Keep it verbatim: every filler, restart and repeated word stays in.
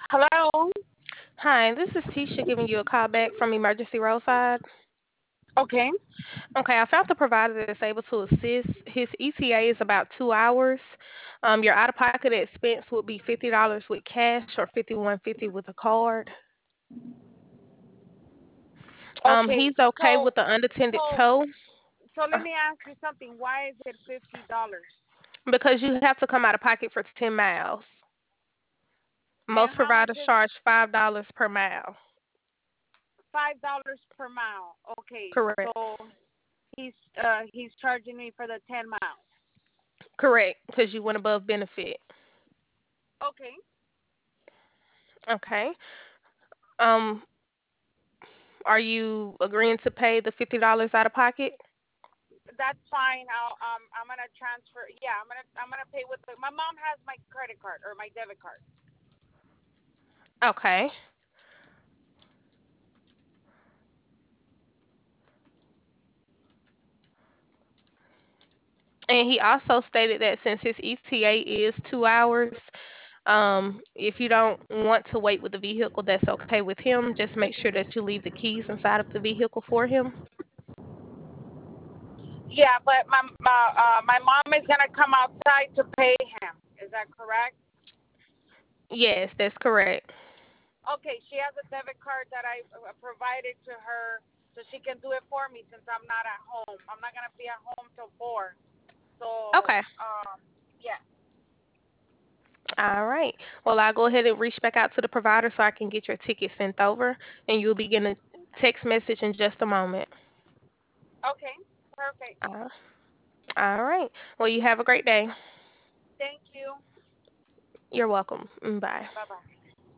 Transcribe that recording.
Hello. Hi, this is Tisha giving you a call back from Emergency Roadside. Okay. Okay, I found the provider that's able to assist. His E T A is about two hours. Um, your out-of-pocket expense would be fifty dollars with cash or fifty-one fifty with a card. Um, Okay. he's okay So with the unattended so tow so let uh, me ask you something. Why is it fifty dollars? because you have to come out of pocket for ten miles. And Most how much providers is charge five dollars per mile. five dollars per mile? Okay. Correct. So he's uh he's charging me for the ten miles. Correct, because you went above benefit. Okay. Okay. Um, are you agreeing to pay the fifty dollars out of pocket? That's fine. I'll um I'm gonna transfer. Yeah, I'm gonna I'm gonna pay with the, my mom has my credit card or my debit card. Okay. And he also stated that since his E T A is two hours, um, if you don't want to wait with the vehicle, that's okay with him. Just make sure that you leave the keys inside of the vehicle for him. Yeah, but my my uh my mom is gonna come outside to pay him. Is that correct? Yes, that's correct. Okay, she has a debit card that I uh, provided to her so she can do it for me since I'm not at home. I'm not gonna be at home till four. So, Okay. um, yeah. All right. Well, I'll go ahead and reach back out to the provider so I can get your ticket sent over, and you'll be getting a text message in just a moment. Okay, perfect. Uh, all right. Well, you have a great day. Thank you. You're welcome. Mm, bye. Bye bye.